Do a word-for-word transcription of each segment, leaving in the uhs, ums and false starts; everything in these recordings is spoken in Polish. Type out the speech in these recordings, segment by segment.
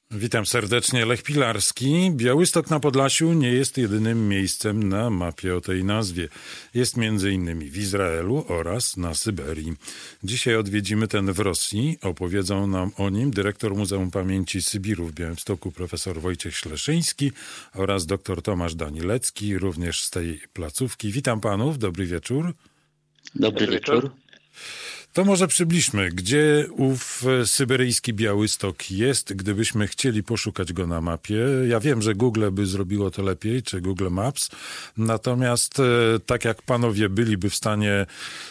Witam serdecznie, Lech Pilarski. Białystok na Podlasiu nie jest jedynym miejscem na mapie o tej nazwie. Jest między innymi w Izraelu oraz na Syberii. Dzisiaj odwiedzimy ten w Rosji. Opowiedzą nam o nim dyrektor Muzeum Pamięci Sybiru w Białymstoku profesor Wojciech Śleszyński oraz dr Tomasz Danilecki, również z tej placówki. Witam panów, dobry wieczór. Dobry, dobry wieczór. wieczór. To może przybliżmy, gdzie ów syberyjski Białystok jest, gdybyśmy chcieli poszukać go na mapie. Ja wiem, że Google by zrobiło to lepiej, czy Google Maps, natomiast tak jak panowie byliby w stanie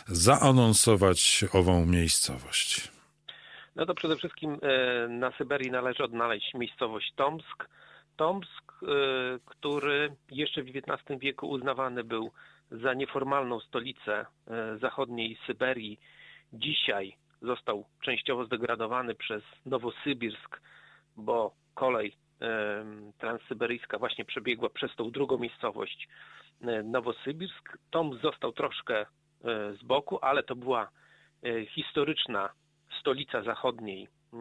zaanonsować ową miejscowość. No to przede wszystkim na Syberii należy odnaleźć miejscowość Tomsk. Tomsk, który jeszcze w dziewiętnastym wieku uznawany był za nieformalną stolicę zachodniej Syberii. Dzisiaj został częściowo zdegradowany przez Nowosybirsk, bo kolej e, transsyberyjska właśnie przebiegła przez tą drugą miejscowość e, Nowosybirsk. Tomsk został troszkę e, z boku, ale to była e, historyczna stolica zachodniej e,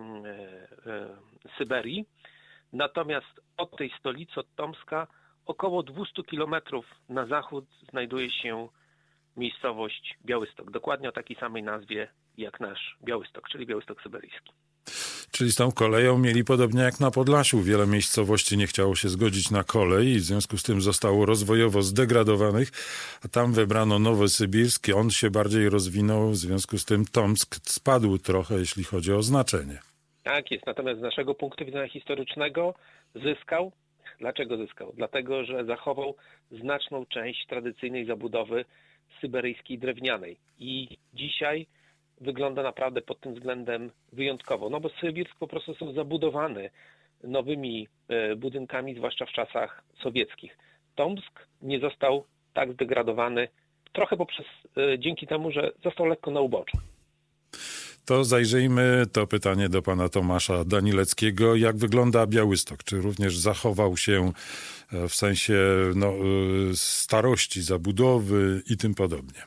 e, Syberii. Natomiast od tej stolicy, od Tomska, około dwieście kilometrów na zachód znajduje się miejscowość Białystok. Dokładnie o takiej samej nazwie jak nasz Białystok, czyli Białystok Syberyjski. Czyli z tą koleją mieli podobnie jak na Podlasiu. Wiele miejscowości nie chciało się zgodzić na kolej i w związku z tym zostało rozwojowo zdegradowanych, a tam wybrano Nowosybirsk. On się bardziej rozwinął, w związku z tym Tomsk spadł trochę, jeśli chodzi o znaczenie. Tak jest, natomiast z naszego punktu widzenia historycznego zyskał. Dlaczego zyskał? Dlatego, że zachował znaczną część tradycyjnej zabudowy syberyjskiej drewnianej i dzisiaj wygląda naprawdę pod tym względem wyjątkowo. No bo Sybirsk po prostu są zabudowany nowymi budynkami, zwłaszcza w czasach sowieckich. Tomsk nie został tak zdegradowany trochę poprzez, dzięki temu, że został lekko na uboczu. To zajrzyjmy, to pytanie do pana Tomasza Danileckiego. Jak wygląda Białystok? Czy również zachował się w sensie no, starości, zabudowy i tym podobnie?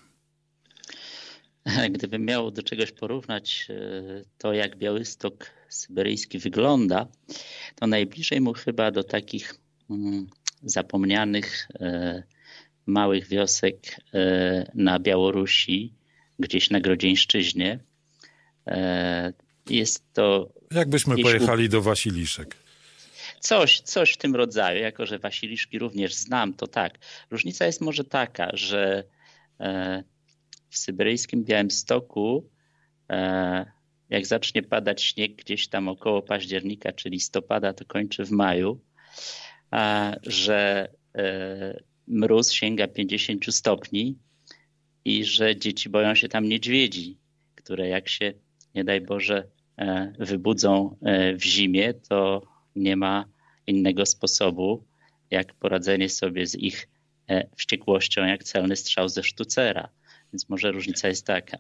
Gdybym miał do czegoś porównać to, jak Białystok syberyjski wygląda, to najbliżej mu chyba do takich mm, zapomnianych e, małych wiosek e, na Białorusi, gdzieś na Grodzieńszczyźnie. Jest to... Jakbyśmy jeśli... pojechali do Wasiliszek. Coś, coś w tym rodzaju. Jako że Wasiliszki również znam, to tak. Różnica jest może taka, że w syberyjskim Białymstoku jak zacznie padać śnieg gdzieś tam około października czy listopada, to kończy w maju, że mróz sięga pięćdziesiąt stopni i że dzieci boją się tam niedźwiedzi, które jak się, nie daj Boże, wybudzą w zimie, to nie ma innego sposobu, jak poradzenie sobie z ich wściekłością, jak celny strzał ze sztucera. Więc może różnica jest taka.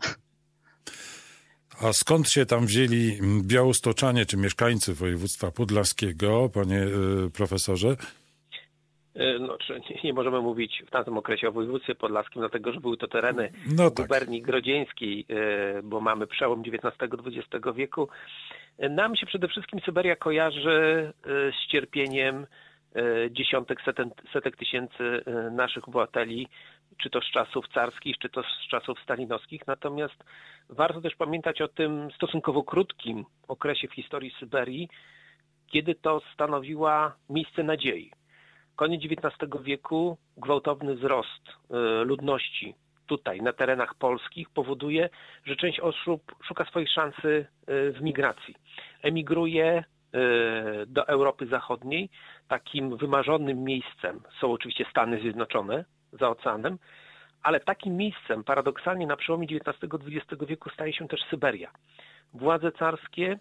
A skąd się tam wzięli białostoczanie czy mieszkańcy województwa podlaskiego, panie profesorze? No, czy nie możemy mówić w tamtym okresie o województwie podlaskim, dlatego że były to tereny no tak. guberni grodzieńskiej, bo mamy przełom dziewiętnastego dwudziestego wieku. Nam się przede wszystkim Syberia kojarzy z cierpieniem dziesiątek, setek, setek tysięcy naszych obywateli, czy to z czasów carskich, czy to z czasów stalinowskich. Natomiast warto też pamiętać o tym stosunkowo krótkim okresie w historii Syberii, kiedy to stanowiła miejsce nadziei. Koniec dziewiętnastego wieku, gwałtowny wzrost ludności tutaj, na terenach polskich powoduje, że część osób szuka swojej szansy w migracji. Emigruje do Europy Zachodniej. Takim wymarzonym miejscem są oczywiście Stany Zjednoczone za oceanem, ale takim miejscem paradoksalnie na przełomie dziewiętnastego dwudziestego wieku staje się też Syberia. Władze carskie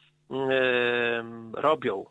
robią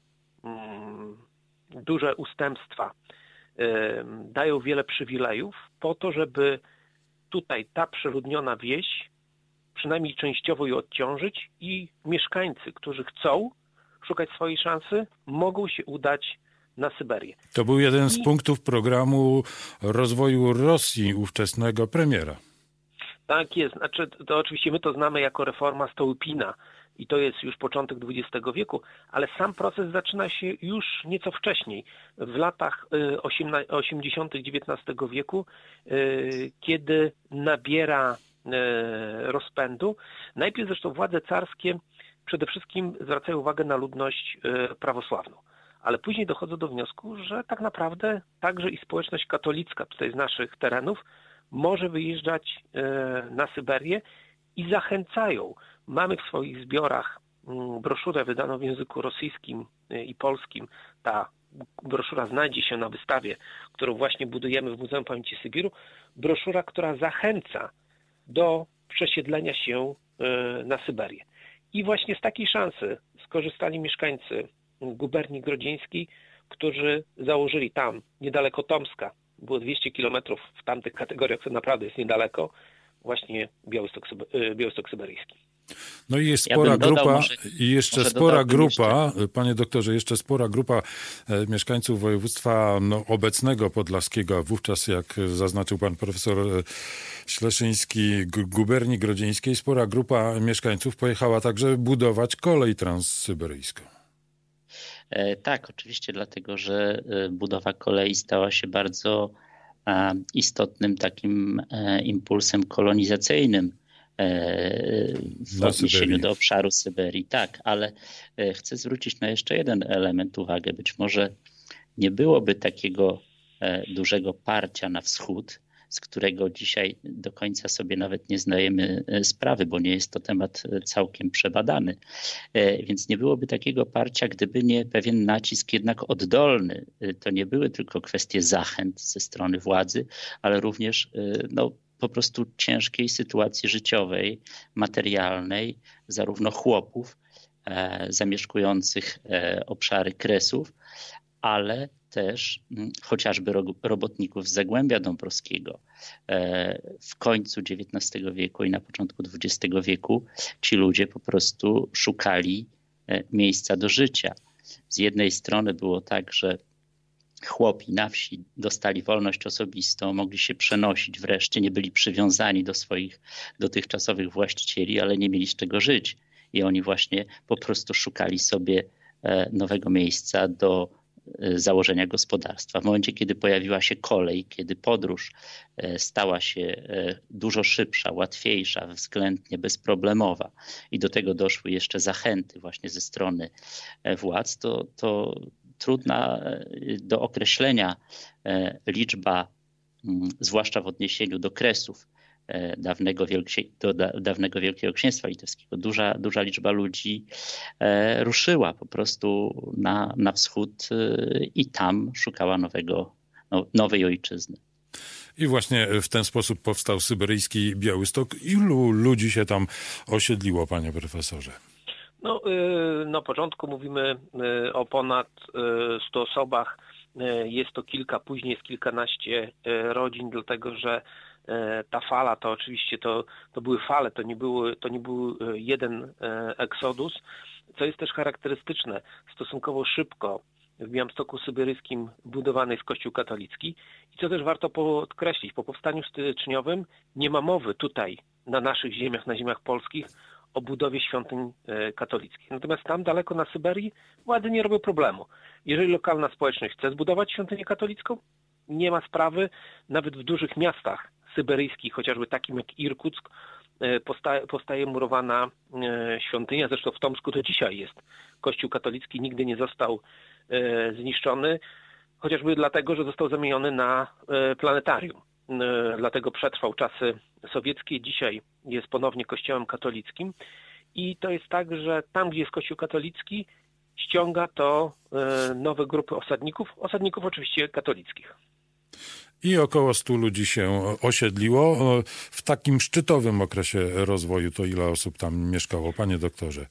duże ustępstwa, dają wiele przywilejów po to, żeby tutaj ta przeludniona wieś przynajmniej częściowo ją odciążyć i mieszkańcy, którzy chcą szukać swojej szansy, mogą się udać na Syberię. To był jeden I... z punktów programu rozwoju Rosji ówczesnego premiera. Tak jest. Znaczy, to oczywiście my to znamy jako reforma Stołypina i to jest już początek dwudziestego wieku, ale sam proces zaczyna się już nieco wcześniej, w latach osiemdziesiątych dziewiętnastego wieku, kiedy nabiera rozpędu. Najpierw zresztą władze carskie przede wszystkim zwracają uwagę na ludność prawosławną, ale później dochodzą do wniosku, że tak naprawdę także i społeczność katolicka tutaj z naszych terenów może wyjeżdżać na Syberię i zachęcają. Mamy w swoich zbiorach broszurę wydaną w języku rosyjskim i polskim. Ta broszura znajdzie się na wystawie, którą właśnie budujemy w Muzeum Pamięci Sybiru. Broszura, która zachęca do przesiedlenia się na Syberię. I właśnie z takiej szansy skorzystali mieszkańcy guberni grodzieńskiej, którzy założyli tam, niedaleko Tomska, było dwieście kilometrów w tamtych kategoriach, to naprawdę jest niedaleko, właśnie Białystok, Białystok Syberyjski. No i jest spora ja dodał, grupa, może, i jeszcze spora grupa, jeszcze. Panie doktorze, jeszcze spora grupa mieszkańców województwa no, obecnego podlaskiego, a wówczas, jak zaznaczył pan profesor Śleszyński, guberni grodzieńskiej, spora grupa mieszkańców pojechała także budować kolej transsyberyjską. Tak, oczywiście, dlatego że budowa kolei stała się bardzo istotnym takim impulsem kolonizacyjnym w odniesieniu do obszaru Syberii. Tak, ale chcę zwrócić na jeszcze jeden element uwagę. Być może nie byłoby takiego dużego parcia na wschód, z którego dzisiaj do końca sobie nawet nie zdajemy sprawy, bo nie jest to temat całkiem przebadany. Więc nie byłoby takiego parcia, gdyby nie pewien nacisk jednak oddolny. To nie były tylko kwestie zachęt ze strony władzy, ale również no, po prostu ciężkiej sytuacji życiowej, materialnej, zarówno chłopów e, zamieszkujących e, obszary Kresów, ale też m, chociażby ro, robotników z Zagłębia Dąbrowskiego. E, w końcu dziewiętnastego wieku i na początku dwudziestego wieku ci ludzie po prostu szukali e, miejsca do życia. Z jednej strony było tak, że chłopi na wsi dostali wolność osobistą, mogli się przenosić wreszcie, nie byli przywiązani do swoich dotychczasowych właścicieli, ale nie mieli z czego żyć. I oni właśnie po prostu szukali sobie nowego miejsca do założenia gospodarstwa. W momencie, kiedy pojawiła się kolej, kiedy podróż stała się dużo szybsza, łatwiejsza, względnie bezproblemowa i do tego doszły jeszcze zachęty właśnie ze strony władz, to, to trudna do określenia liczba, zwłaszcza w odniesieniu do Kresów dawnego, Wielkie, do dawnego Wielkiego Księstwa Litewskiego. Duża, duża liczba ludzi ruszyła po prostu na, na wschód i tam szukała nowego, no, nowej ojczyzny. I właśnie w ten sposób powstał syberyjski Białystok. Ilu ludzi się tam osiedliło, panie profesorze? No, na początku mówimy o ponad stu osobach. Jest to kilka, później jest kilkanaście rodzin, dlatego że ta fala to oczywiście to, to były fale, to nie, były, to nie był jeden eksodus, co jest też charakterystyczne. Stosunkowo szybko w Białymstoku Syberyjskim budowany jest Kościół katolicki i co też warto podkreślić, po powstaniu styczniowym nie ma mowy tutaj na naszych ziemiach, na ziemiach polskich o budowie świątyń katolickich. Natomiast tam daleko na Syberii władze nie robią problemu. Jeżeli lokalna społeczność chce zbudować świątynię katolicką, nie ma sprawy. Nawet w dużych miastach syberyjskich, chociażby takim jak Irkuck, powstaje, powstaje murowana świątynia. Zresztą w Tomsku to dzisiaj jest Kościół katolicki, nigdy nie został zniszczony, chociażby dlatego, że został zamieniony na planetarium. Dlatego przetrwał czasy sowieckie, dzisiaj jest ponownie kościołem katolickim i to jest tak, że tam, gdzie jest kościół katolicki, ściąga to nowe grupy osadników, osadników oczywiście katolickich. I około stu ludzi się osiedliło. W takim szczytowym okresie rozwoju to ile osób tam mieszkało, panie doktorze?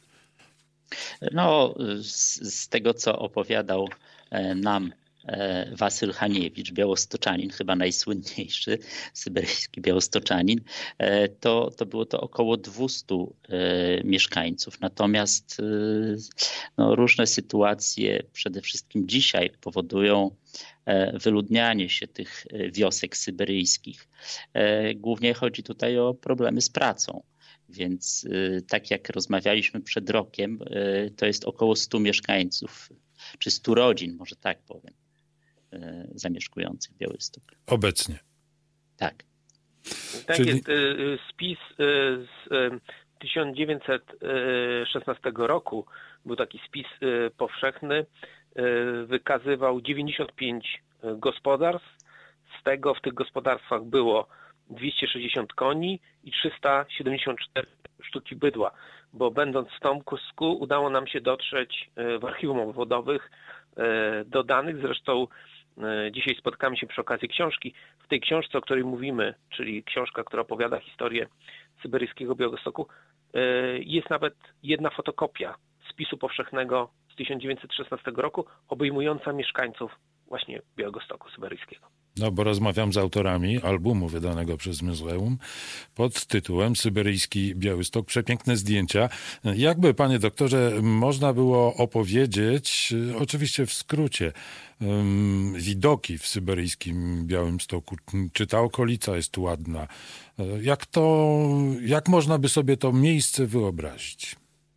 No, z, z tego, co opowiadał nam Wasyl Haniewicz, białostoczanin, chyba najsłynniejszy syberyjski białostoczanin, to, to było to około dwustu mieszkańców. Natomiast no, różne sytuacje, przede wszystkim dzisiaj, powodują wyludnianie się tych wiosek syberyjskich. Głównie chodzi tutaj o problemy z pracą. Więc tak jak rozmawialiśmy przed rokiem, to jest około stu mieszkańców, czy stu rodzin, może tak powiem, zamieszkujących Białystok. Obecnie. Tak. Tak Czyli... jest. Spis z tysiąc dziewięćset szesnastego roku, był taki spis powszechny, wykazywał dziewięćdziesiąt pięć gospodarstw. Z tego w tych gospodarstwach było dwieście sześćdziesiąt koni i trzysta siedemdziesiąt cztery sztuki bydła, bo będąc w Tomsku udało nam się dotrzeć w archiwum obwodowych do danych. Zresztą dzisiaj spotkamy się przy okazji książki. W tej książce, o której mówimy, czyli książka, która opowiada historię syberyjskiego Białegostoku, jest nawet jedna fotokopia spisu powszechnego z tysiąc dziewięćset szesnastego roku, obejmująca mieszkańców właśnie Białegostoku syberyjskiego. No, bo rozmawiam z autorami albumu wydanego przez Muzeum pod tytułem Syberyjski Białystok. Przepiękne zdjęcia. Jakby, panie doktorze, można było opowiedzieć, oczywiście w skrócie, um, widoki w syberyjskim Białymstoku? Czy ta okolica jest ładna? Jak to, jak można by sobie to miejsce wyobrazić?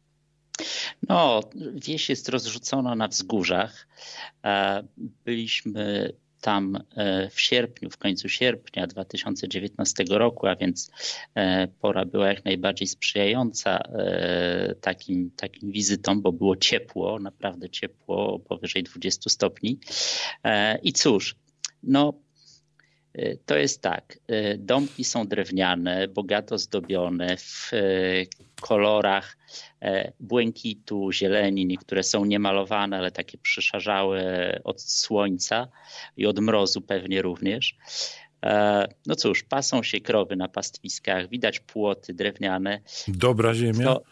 No, wieś jest rozrzucona na wzgórzach. Byliśmy tam w sierpniu, w końcu sierpnia dwa tysiące dziewiętnastego roku, a więc pora była jak najbardziej sprzyjająca takim, takim wizytom, bo było ciepło, naprawdę ciepło, powyżej dwudziestu stopni. I cóż, no to jest tak, domki są drewniane, bogato zdobione w kolorach błękitu, zieleni, niektóre są niemalowane, ale takie przyszarzałe od słońca i od mrozu pewnie również. No cóż, pasą się krowy na pastwiskach, widać płoty drewniane. Dobra ziemia? To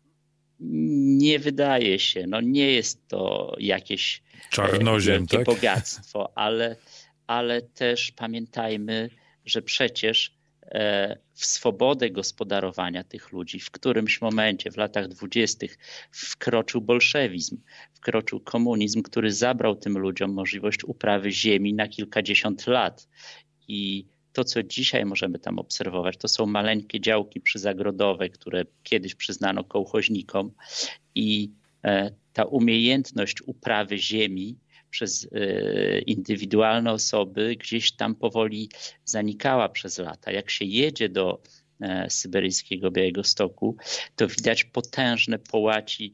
nie wydaje się, no nie jest to jakieś czarnoziem, wielkie tak? bogactwo, ale, ale też pamiętajmy, że przecież w swobodę gospodarowania tych ludzi w którymś momencie w latach dwudziestych wkroczył bolszewizm, wkroczył komunizm, który zabrał tym ludziom możliwość uprawy ziemi na kilkadziesiąt lat. I to, co dzisiaj możemy tam obserwować, to są maleńkie działki przyzagrodowe, które kiedyś przyznano kołchoźnikom i ta umiejętność uprawy ziemi przez indywidualne osoby gdzieś tam powoli zanikała przez lata. Jak się jedzie do syberyjskiego Białegostoku, to widać potężne połaci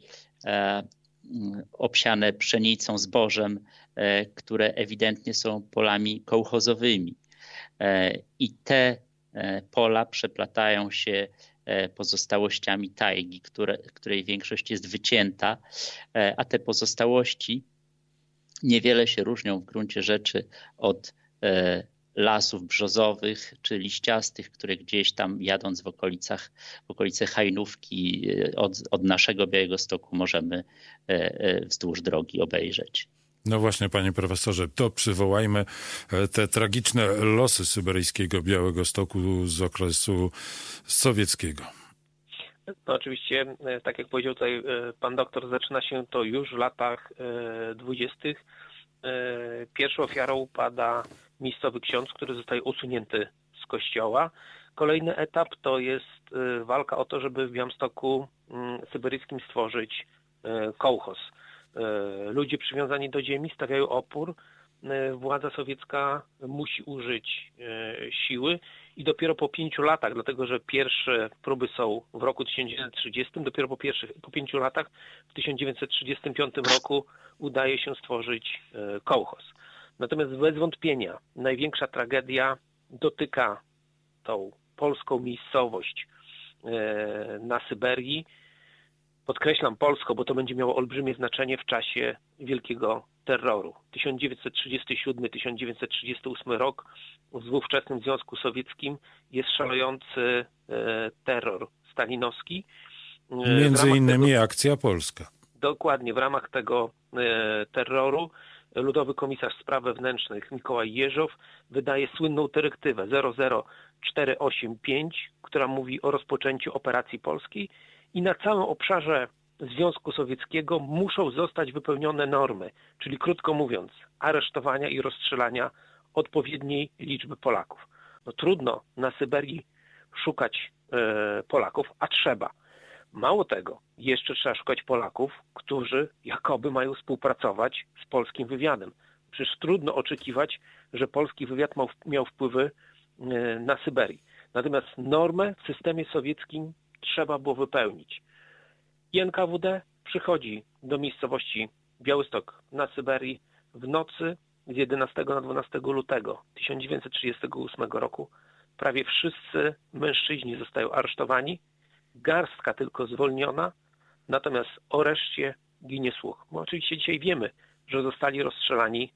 obsiane pszenicą, zbożem, które ewidentnie są polami kołchozowymi. I te pola przeplatają się pozostałościami tajgi, które, której większość jest wycięta, a te pozostałości niewiele się różnią w gruncie rzeczy od lasów brzozowych czy liściastych, które gdzieś tam jadąc w okolicach, w okolice Hajnówki od, od naszego Białegostoku możemy wzdłuż drogi obejrzeć. No właśnie, panie profesorze, to przywołajmy te tragiczne losy syberyjskiego Białegostoku z okresu sowieckiego. No oczywiście, tak jak powiedział tutaj pan doktor, zaczyna się to już w latach dwudziestych. Pierwszą ofiarą pada miejscowy ksiądz, który zostaje usunięty z kościoła. Kolejny etap to jest walka o to, żeby w Białymstoku syberyjskim stworzyć kołchoz. Ludzie przywiązani do ziemi stawiają opór. Władza sowiecka musi użyć siły i dopiero po pięciu latach, dlatego że pierwsze próby są w roku tysiąc dziewięćset trzydziestym, dopiero po, pierwszych, po pięciu latach w tysiąc dziewięćset trzydziestym piątym roku udaje się stworzyć kołchoz. Natomiast bez wątpienia największa tragedia dotyka tą polską miejscowość na Syberii. Podkreślam polsko, bo to będzie miało olbrzymie znaczenie w czasie wielkiego terroru. tysiąc dziewięćset trzydziesty siódmy do tysiąc dziewięćset trzydziestego ósmego rok w ówczesnym Związku Sowieckim jest szalejący terror stalinowski. Między innymi tego, akcja polska. Dokładnie, w ramach tego terroru Ludowy Komisarz Spraw Wewnętrznych Mikołaj Jeżow wydaje słynną dyrektywę zero zero cztery osiem pięć, która mówi o rozpoczęciu operacji polskiej i na całym obszarze Związku Sowieckiego muszą zostać wypełnione normy, czyli krótko mówiąc aresztowania i rozstrzelania odpowiedniej liczby Polaków. No trudno na Syberii szukać Polaków, a trzeba. Mało tego, jeszcze trzeba szukać Polaków, którzy jakoby mają współpracować z polskim wywiadem. Przecież trudno oczekiwać, że polski wywiad miał wpływy na Syberii. Natomiast normę w systemie sowieckim trzeba było wypełnić. I N K W D przychodzi do miejscowości Białystok na Syberii w nocy z jedenastego na dwunastego lutego tysiąc dziewięćset trzydziestego ósmego roku. Prawie wszyscy mężczyźni zostają aresztowani, garstka tylko zwolniona, natomiast o reszcie ginie słuch. Bo oczywiście dzisiaj wiemy, że zostali rozstrzelani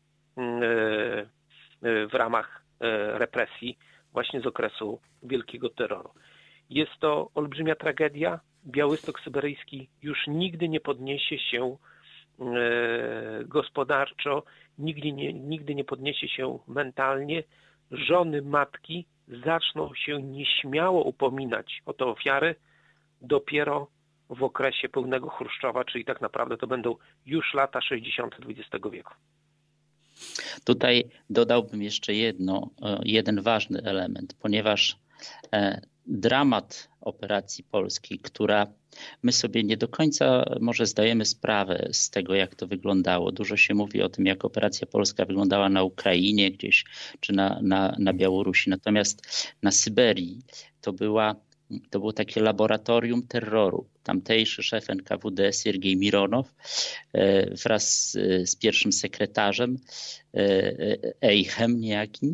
w ramach represji właśnie z okresu wielkiego terroru. Jest to olbrzymia tragedia. Białystok syberyjski już nigdy nie podniesie się gospodarczo, nigdy nie, nigdy nie podniesie się mentalnie. Żony, matki zaczną się nieśmiało upominać o te ofiary dopiero w okresie pełnego Chruszczowa, czyli tak naprawdę to będą już lata sześćdziesiąte dwudziestego wieku. Tutaj dodałbym jeszcze jedno, jeden ważny element, ponieważ dramat operacji polskiej, która my sobie nie do końca może zdajemy sprawę z tego, jak to wyglądało. Dużo się mówi o tym, jak operacja polska wyglądała na Ukrainie gdzieś, czy na, na, na Białorusi. Natomiast na Syberii to była To było takie laboratorium terroru. Tamtejszy szef N K W D Siergiej Mironow wraz z pierwszym sekretarzem Eichem niejakim,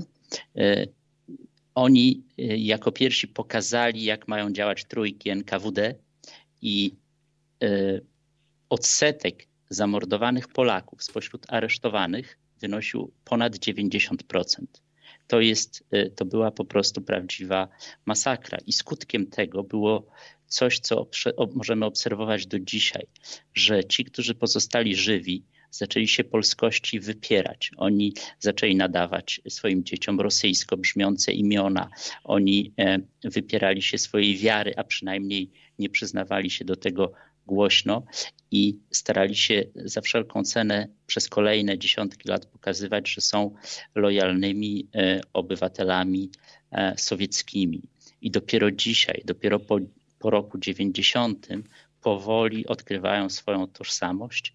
oni jako pierwsi pokazali, jak mają działać trójki N K W D i odsetek zamordowanych Polaków spośród aresztowanych wynosił ponad dziewięćdziesiąt procent. To, jest, to była po prostu prawdziwa masakra i skutkiem tego było coś, co możemy obserwować do dzisiaj, że ci, którzy pozostali żywi, zaczęli się polskości wypierać. Oni zaczęli nadawać swoim dzieciom rosyjsko brzmiące imiona. Oni wypierali się swojej wiary, a przynajmniej nie przyznawali się do tego głośno i starali się za wszelką cenę przez kolejne dziesiątki lat pokazywać, że są lojalnymi obywatelami sowieckimi. I dopiero dzisiaj, dopiero po, po roku dziewięćdziesiątym powoli odkrywają swoją tożsamość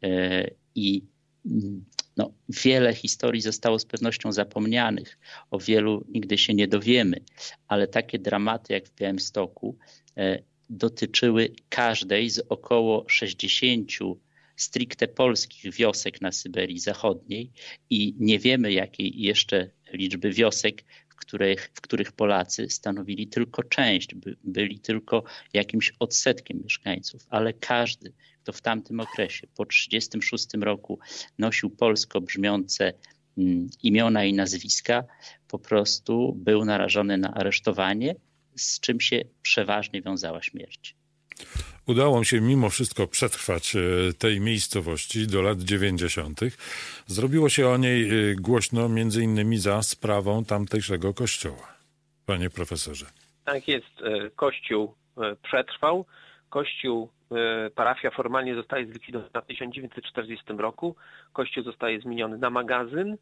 i no, wiele historii zostało z pewnością zapomnianych. O wielu nigdy się nie dowiemy, ale takie dramaty jak w Białymstoku dotyczyły każdej z około sześćdziesięciu stricte polskich wiosek na Syberii Zachodniej i nie wiemy, jakiej jeszcze liczby wiosek, w których, w których Polacy stanowili tylko część, by, byli tylko jakimś odsetkiem mieszkańców, ale każdy, kto w tamtym okresie, po tysiąc dziewięćset trzydziestym szóstym roku nosił polsko brzmiące mm, imiona i nazwiska, po prostu był narażony na aresztowanie, z czym się przeważnie wiązała śmierć. Udało się mimo wszystko przetrwać tej miejscowości do lat dziewięćdziesiątych. Zrobiło się o niej głośno między innymi za sprawą tamtejszego kościoła. Panie profesorze. Tak jest. Kościół przetrwał. Kościół, parafia formalnie zostaje zlikwidowana w tysiąc dziewięćset czterdziestym roku. Kościół zostaje zmieniony na magazyn.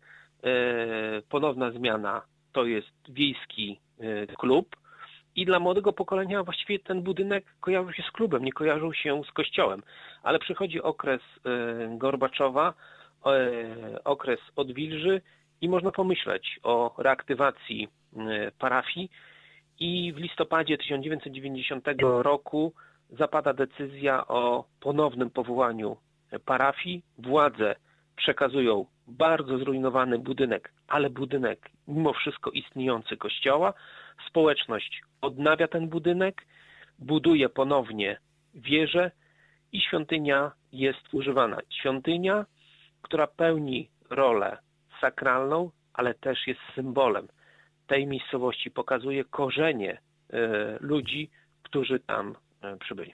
Ponowna zmiana to jest wiejski klub. I dla młodego pokolenia właściwie ten budynek kojarzył się z klubem, nie kojarzył się z kościołem. Ale przychodzi okres Gorbaczowa, okres odwilży i można pomyśleć o reaktywacji parafii. I w listopadzie tysiąc dziewięćset dziewięćdziesiątego roku zapada decyzja o ponownym powołaniu parafii. Władze przekazują bardzo zrujnowany budynek, ale budynek mimo wszystko istniejący kościoła. Społeczność odnawia ten budynek, buduje ponownie wieżę i świątynia jest używana. Świątynia, która pełni rolę sakralną, ale też jest symbolem tej miejscowości, pokazuje korzenie ludzi, którzy tam przybyli.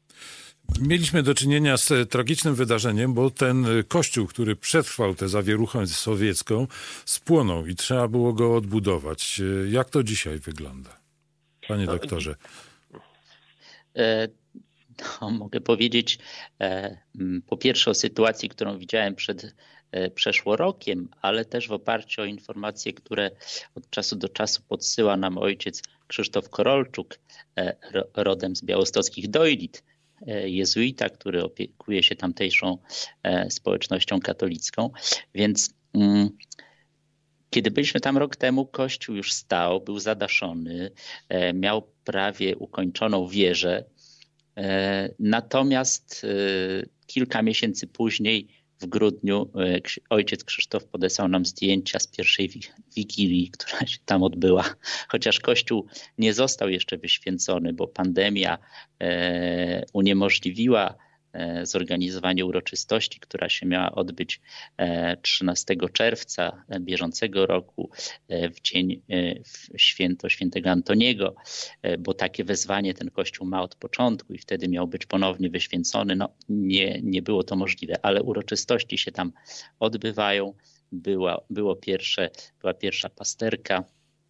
Mieliśmy do czynienia z tragicznym wydarzeniem, bo ten kościół, który przetrwał tę zawieruchę sowiecką, spłonął i trzeba było go odbudować. Jak to dzisiaj wygląda, panie doktorze? No, mogę powiedzieć e, po pierwsze o sytuacji, którą widziałem przed e, przeszłorokiem, ale też w oparciu o informacje, które od czasu do czasu podsyła nam ojciec Krzysztof Korolczuk, e, ro, rodem z białostockich Dojlit, e, jezuita, który opiekuje się tamtejszą e, społecznością katolicką. Więc mm, kiedy byliśmy tam rok temu, kościół już stał, był zadaszony, e, miał prawie ukończoną wieżę. Natomiast kilka miesięcy później, w grudniu, ojciec Krzysztof podesłał nam zdjęcia z pierwszej wigilii, która się tam odbyła. Chociaż kościół nie został jeszcze wyświęcony, bo pandemia uniemożliwiła zorganizowanie uroczystości, która się miała odbyć trzynastego czerwca bieżącego roku, w dzień w święto świętego Antoniego, bo takie wezwanie ten kościół ma od początku i wtedy miał być ponownie wyświęcony. No, nie, nie było to możliwe, ale uroczystości się tam odbywają. Była, było pierwsze, była pierwsza pasterka,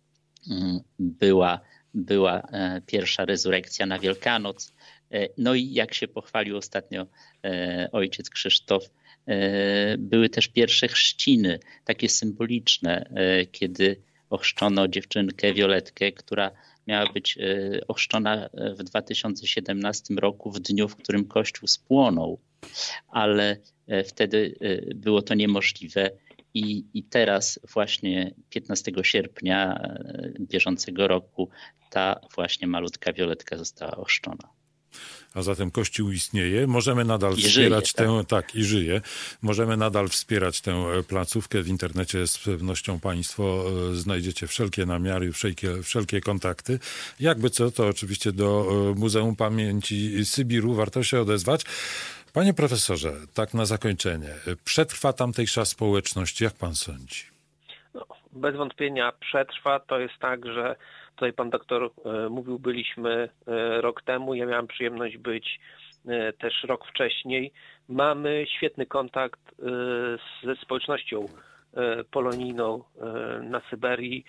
była, była pierwsza rezurekcja na Wielkanoc. No i jak się pochwalił ostatnio ojciec Krzysztof, były też pierwsze chrzciny, takie symboliczne, kiedy ochrzczono dziewczynkę Violetkę, która miała być ochrzczona w dwa tysiące siedemnastym roku, w dniu, w którym Kościół spłonął, ale wtedy było to niemożliwe. I, I teraz właśnie piętnastego sierpnia bieżącego roku ta właśnie malutka Violetka została ochrzczona. A zatem Kościół istnieje. Możemy nadal I wspierać żyje, tę, tak. tak, i żyje. Możemy nadal wspierać tę placówkę. W internecie z pewnością państwo znajdziecie wszelkie namiary, wszelkie, wszelkie kontakty. Jakby co, to oczywiście do Muzeum Pamięci Sybiru warto się odezwać. Panie profesorze, tak na zakończenie. Przetrwa tamtejsza społeczność, jak pan sądzi? No, bez wątpienia przetrwa. To jest tak, że tutaj pan doktor mówił, byliśmy rok temu. Ja miałem przyjemność być też rok wcześniej. Mamy świetny kontakt ze społecznością polonijną na Syberii.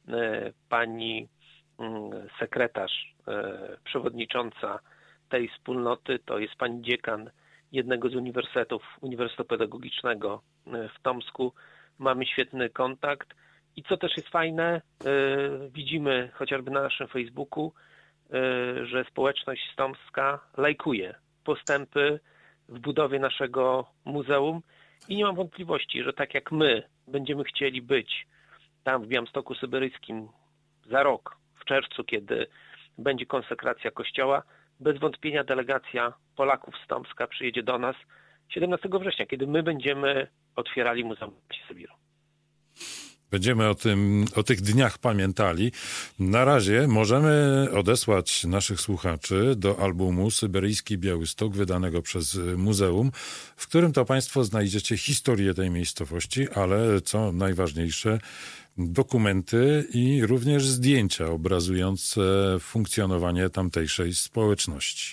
Pani sekretarz, przewodnicząca tej wspólnoty to jest pani dziekan jednego z uniwersytetów, Uniwersytetu Pedagogicznego w Tomsku. Mamy świetny kontakt. I co też jest fajne, yy, widzimy chociażby na naszym Facebooku, yy, że społeczność z Tomska lajkuje postępy w budowie naszego muzeum i nie mam wątpliwości, że tak jak my będziemy chcieli być tam w Białymstoku Syberyjskim za rok, w czerwcu, kiedy będzie konsekracja kościoła, bez wątpienia delegacja Polaków z Tomska przyjedzie do nas siedemnastego września, kiedy my będziemy otwierali Muzeum Sybiru. Będziemy o tym, o tych dniach pamiętali. Na razie możemy odesłać naszych słuchaczy do albumu Syberyjski Białystok, wydanego przez muzeum, w którym to państwo znajdziecie historię tej miejscowości, ale co najważniejsze, dokumenty i również zdjęcia obrazujące funkcjonowanie tamtejszej społeczności.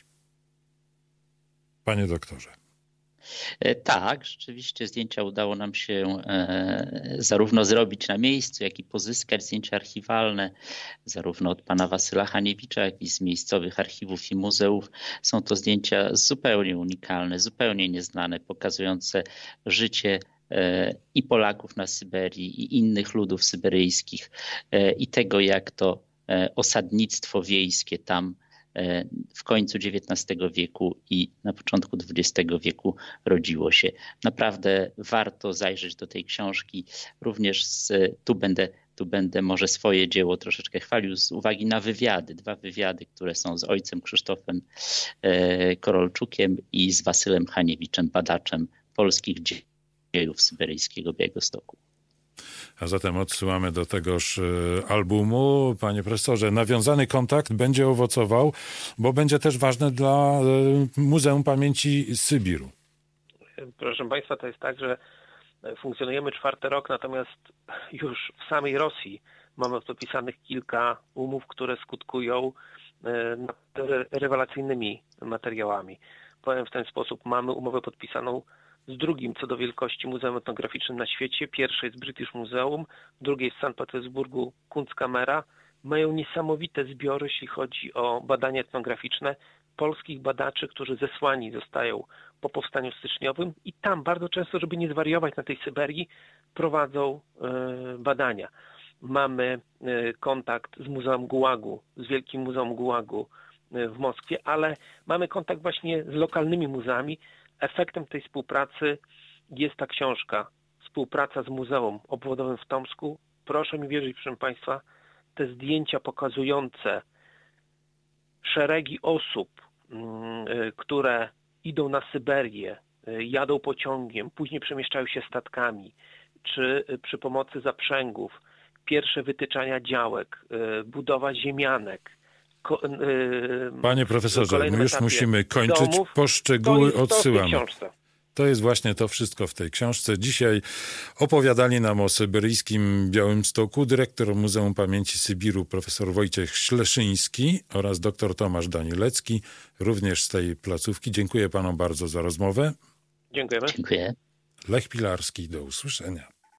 Panie doktorze. Tak, rzeczywiście zdjęcia udało nam się zarówno zrobić na miejscu, jak i pozyskać zdjęcia archiwalne, zarówno od pana Wasyla Haniewicza, jak i z miejscowych archiwów i muzeów. Są to zdjęcia zupełnie unikalne, zupełnie nieznane, pokazujące życie i Polaków na Syberii, i innych ludów syberyjskich, i tego, jak to osadnictwo wiejskie tam w końcu dziewiętnastego wieku i na początku dwudziestego wieku rodziło się. Naprawdę warto zajrzeć do tej książki. Również z, tu będę tu będę może swoje dzieło troszeczkę chwalił z uwagi na wywiady. Dwa wywiady, które są z ojcem Krzysztofem Korolczukiem i z Wasylem Haniewiczem, badaczem polskich dziejów syberyjskiego Białegostoku. A zatem odsyłamy do tegoż albumu. Panie profesorze, nawiązany kontakt będzie owocował, bo będzie też ważny dla Muzeum Pamięci Sybiru. Proszę państwa, to jest tak, że funkcjonujemy czwarty rok, natomiast już w samej Rosji mamy podpisanych kilka umów, które skutkują rewelacyjnymi materiałami. Powiem w ten sposób, mamy umowę podpisaną z drugim co do wielkości muzeum etnograficznym na świecie. Pierwsze jest British Museum, drugie jest w Sankt Petersburgu Kunstkamera. Mają niesamowite zbiory, jeśli chodzi o badania etnograficzne. polskich badaczy, którzy zesłani zostają po powstaniu styczniowym i tam bardzo często, żeby nie zwariować na tej Syberii, prowadzą badania. Mamy kontakt z Muzeum Gułagu, z Wielkim Muzeum Gułagu w Moskwie, ale mamy kontakt właśnie z lokalnymi muzeami. Efektem tej współpracy jest ta książka, Współpraca z Muzeum Obwodowym w Tomsku. Proszę mi wierzyć, proszę Państwa, te zdjęcia pokazujące szeregi osób, które idą na Syberię, jadą pociągiem, później przemieszczają się statkami, czy przy pomocy zaprzęgów, pierwsze wytyczania działek, budowa ziemianek. Panie profesorze, my już musimy kończyć. Domów, Poszczegóły to jest odsyłamy. To, w to jest właśnie to wszystko w tej książce. Dzisiaj opowiadali nam o syberyjskim Białymstoku dyrektor Muzeum Pamięci Sybiru profesor Wojciech Śleszyński oraz dr Tomasz Danilecki, również z tej placówki. Dziękuję panom bardzo za rozmowę. Dziękujemy. Dziękuję. Lech Pilarski, do usłyszenia.